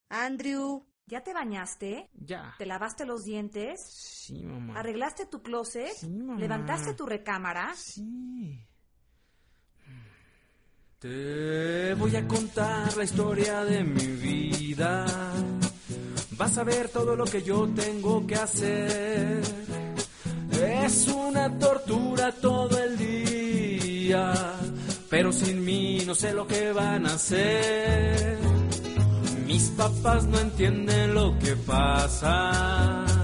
Andrew, ¿ya te bañaste? Ya. ¿Te lavaste los dientes? Sí, mamá. ¿Arreglaste tu closet? Sí, mamá. ¿Levantaste tu recámara? Sí. Te voy a contar la historia de mi vida. Vas a ver todo lo que yo tengo que hacer. Es una tortura todo el día, pero sin mí no sé lo que van a hacer. Mis papás no entienden lo que pasa.